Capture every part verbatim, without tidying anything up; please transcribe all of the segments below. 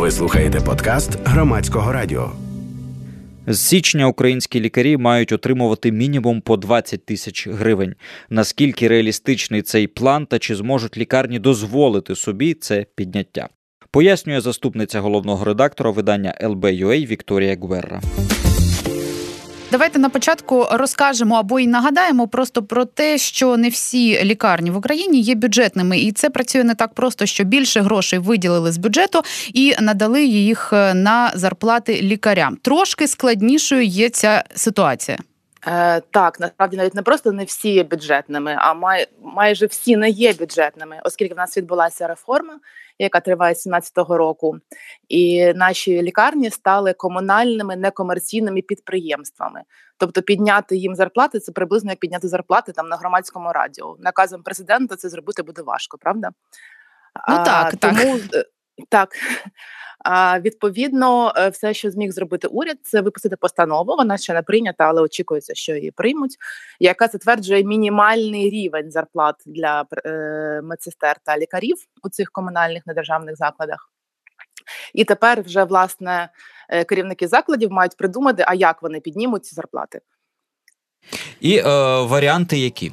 Ви слухаєте подкаст Громадського радіо. З січня українські лікарі мають отримувати мінімум по двадцять тисяч гривень. Наскільки реалістичний цей план та чи зможуть лікарні дозволити собі це підняття? Пояснює заступниця головного редактора видання ел бе ю ей Вікторія Гверра. Давайте на початку розкажемо або й нагадаємо просто про те, що не всі лікарні в Україні є бюджетними. І це працює не так просто, що більше грошей виділили з бюджету і надали їх на зарплати лікарям. Трошки складнішою є ця ситуація. Е, так, насправді навіть не просто не всі є бюджетними, а май, майже всі не є бюджетними, оскільки в нас відбулася реформа, яка триває з сімнадцятого року, і наші лікарні стали комунальними некомерційними підприємствами. Тобто підняти їм зарплати – це приблизно як підняти зарплати там на громадському радіо. Наказом президента це зробити буде важко, правда? Ну так, а, так. Тому, так. А, відповідно, все, що зміг зробити уряд, це випустити постанову, вона ще не прийнята, але очікується, що її приймуть, яка затверджує мінімальний рівень зарплат для е, медсестер та лікарів у цих комунальних недержавних закладах. І тепер вже, власне, керівники закладів мають придумати, а як вони піднімуть ці зарплати. І е, варіанти які?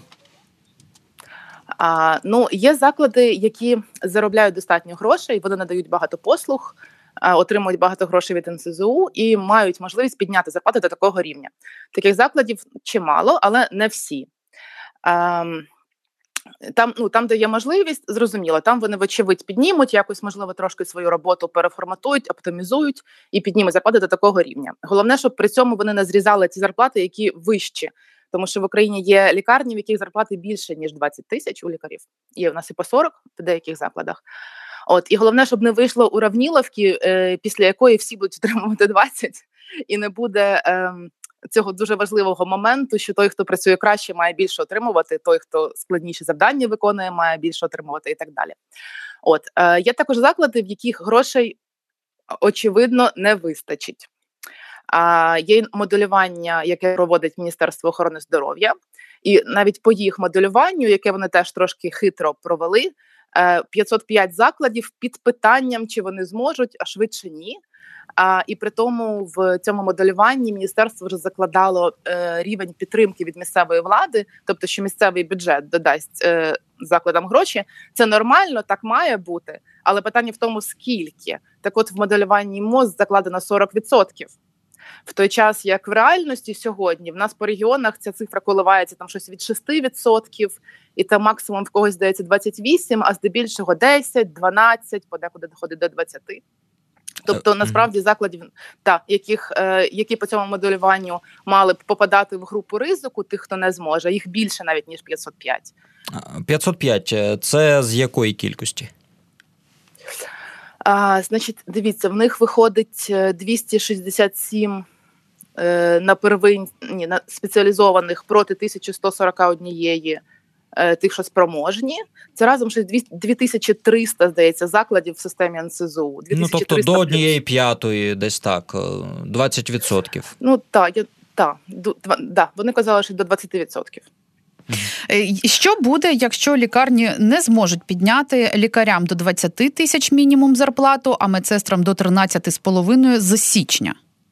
А, ну, є заклади, які заробляють достатньо грошей, вони надають багато послуг, а, отримують багато грошей від ен ес зе у і мають можливість підняти зарплати до такого рівня. Таких закладів чимало, але не всі. А, там, ну, там, де є можливість, зрозуміло, там вони, вочевидь, піднімуть, якось, можливо, трошки свою роботу переформатують, оптимізують і піднімуть зарплати до такого рівня. Головне, щоб при цьому вони не зрізали ці зарплати, які вищі. Тому що в Україні є лікарні, в яких зарплати більше, ніж двадцять тисяч у лікарів. Є в нас і по сорок в деяких закладах. От, і головне, щоб не вийшло уравніловки, е, після якої всі будуть отримувати двадцять, і не буде е, цього дуже важливого моменту, що той, хто працює краще, має більше отримувати, той, хто складніші завдання виконує, має більше отримувати і так далі. От, е, є також заклади, в яких грошей, очевидно, не вистачить. А, є моделювання, яке проводить Міністерство охорони здоров'я, і навіть по їх моделюванню, яке вони теж трошки хитро провели, п'ятсот п'ять закладів під питанням, чи вони зможуть, а швидше ні. А, і при тому в цьому моделюванні міністерство вже закладало е, рівень підтримки від місцевої влади, тобто, що місцевий бюджет додасть е, закладам гроші. Це нормально, так має бути, але питання в тому, скільки. Так от в моделюванні МОЗ закладено сорок відсотків. В той час, як в реальності сьогодні, в нас по регіонах ця цифра коливається там щось від шість відсотків, і там максимум в когось здається двадцять вісім, а здебільшого десять, дванадцять, подекуди доходить до двадцять. Тобто, насправді, закладів, та, яких, е, які по цьому моделюванню мали б попадати в групу ризику, тих, хто не зможе, їх більше навіть, ніж п'ятсот п'ять. п'ятсот п'ять – це з якої кількості? А, значить, дивіться, в них виходить двісті шістдесят сім е, на первинні, на спеціалізованих проти тисяча сто сорок один е, тих, що спроможні. Це разом щось дві тисячі триста, здається, закладів в системі ен ес зе у. Ну, тобто до однієї п'ятої десь так, двадцять відсотків. Ну, так, я, та, да, вони казали, що до двадцять відсотків. Що буде, якщо лікарні не зможуть підняти лікарям до двадцять тисяч мінімум зарплату, а медсестрам до тринадцять з половиною з січня?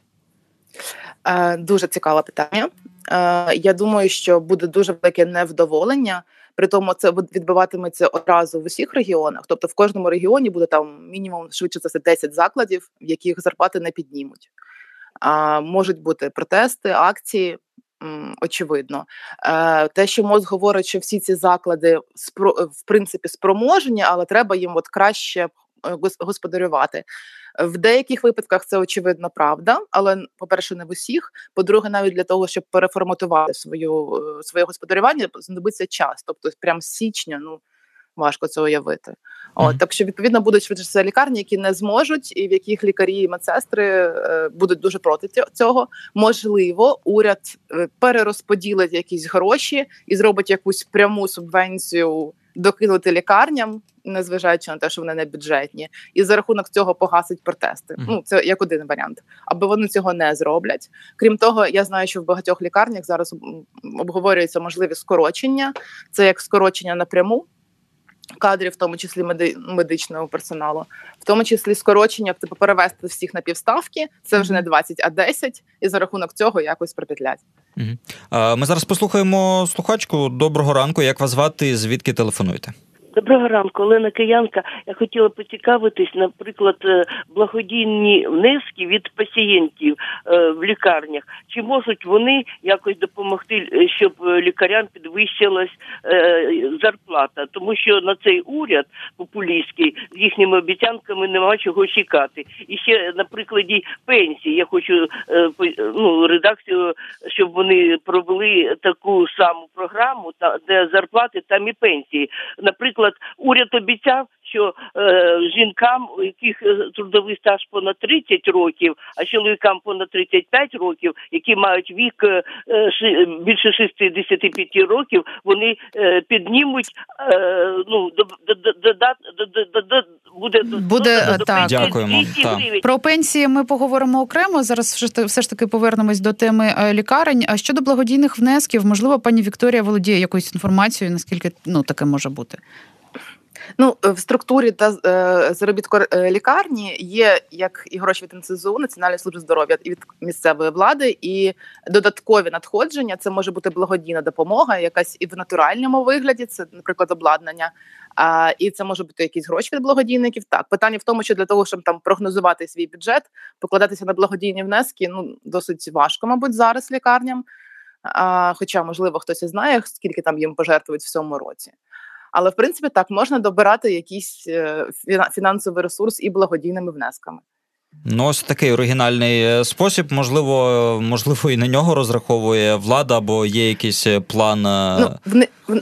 Е, дуже цікаве питання. Е, я думаю, що буде дуже велике невдоволення. При тому це відбуватиметься одразу в усіх регіонах. Тобто в кожному регіоні буде там мінімум, швидше за все, десять закладів, в яких зарплати не піднімуть. Е, можуть бути протести, акції. Очевидно. Те, що МОЗ говорить, що всі ці заклади в принципі спроможні, але треба їм от краще господарювати. В деяких випадках це, очевидно, правда, але, по-перше, не в усіх. По-друге, навіть для того, щоб переформатувати свою, своє господарювання, знадобиться час. Тобто, прямо з січня, ну, важко це уявити. От, так що, відповідно, будуть швидше все лікарні, які не зможуть, і в яких лікарі і медсестри е, будуть дуже проти цього. Можливо, уряд е, перерозподілить якісь гроші і зробить якусь пряму субвенцію докинути лікарням, незважаючи на те, що вони не бюджетні, і за рахунок цього погасить протести. Mm-hmm. Ну, це як один варіант. Аби вони цього не зроблять. Крім того, я знаю, що в багатьох лікарнях зараз обговорюються можливі скорочення. Це як скорочення напряму, кадрів, в тому числі меди, медичного персоналу, в тому числі скорочення, типу перевести всіх на півставки, це вже не двадцять, а десять, і за рахунок цього якось пропетлять. Угу. Ми зараз послухаємо слухачку. Доброго ранку, як вас звати, звідки телефонуєте? Доброго ранку, Олена Киянка. Я хотіла поцікавитись, наприклад, благодійні внески від пацієнтів в лікарнях. Чи можуть вони якось допомогти, щоб лікарям підвищилась зарплата? Тому що на цей уряд популістський з їхніми обіцянками нема чого чекати. І ще на прикладі пенсії я хочу ну, редакцію, щоб вони провели таку саму програму, де зарплати, там і пенсії. Наприклад, уряд обіцяв, що е, жінкам, у яких трудовий стаж понад тридцять років, а чоловікам понад тридцять п'ять років, які мають вік е, ши, більше шістдесят п'ять років, вони е, піднімуть, е, ну, до, до, до, до, до, до, до, буде, буде до, до, так. Дякуємо. Так. Про пенсії ми поговоримо окремо. Зараз все ж таки повернемось до теми лікарень. А щодо благодійних внесків, можливо, пані Вікторія володіє якоюсь інформацією, наскільки ну таке може бути? Ну, в структурі та е, заробітку лікарні є як і гроші від ен ес зе у, Національної служби здоров'я, і від місцевої влади, і додаткові надходження. Це може бути благодійна допомога, якась і в натуральному вигляді, це, наприклад, обладнання, а, і це може бути якісь гроші від благодійників. Так, питання в тому, що для того, щоб там прогнозувати свій бюджет, покладатися на благодійні внески, ну, досить важко, мабуть, зараз лікарням, а, хоча, можливо, хтось і знає, скільки там їм пожертвують в цьому році. Але, в принципі, так, можна добирати якийсь фінансовий ресурс і благодійними внесками. Ну, ось такий оригінальний спосіб. Можливо, можливо, і на нього розраховує влада, або є якийсь план? Ну, в, в,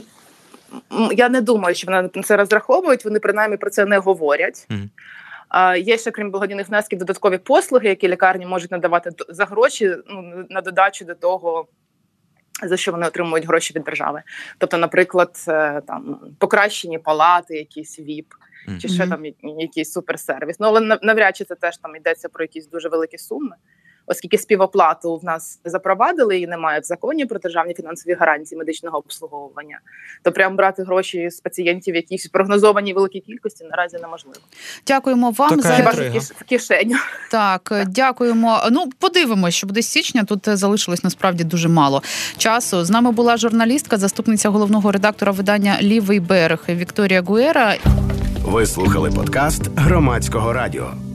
я не думаю, що вони на це розраховують, вони принаймні про це не говорять. Mm. А, є ще, крім благодійних внесків, додаткові послуги, які лікарні можуть надавати за гроші, ну, на додачу до того, за що вони отримують гроші від держави. Тобто, наприклад, там покращені палати, якісь віп, mm-hmm. чи ще там якийсь суперсервіс. Ну, але навряд чи це теж там йдеться про якісь дуже великі суми, оскільки співоплату в нас запровадили і немає в законі про державні фінансові гарантії медичного обслуговування, то прямо брати гроші з пацієнтів якісь прогнозовані великій кількості наразі неможливо. Дякуємо вам така за хіба в кишеню. Так, дякуємо. Ну, подивимось, що буде з січня. Тут залишилось насправді дуже мало часу. З нами була журналістка, заступниця головного редактора видання «Лівий берег» Вікторія Гуера. Ви слухали подкаст Громадського радіо.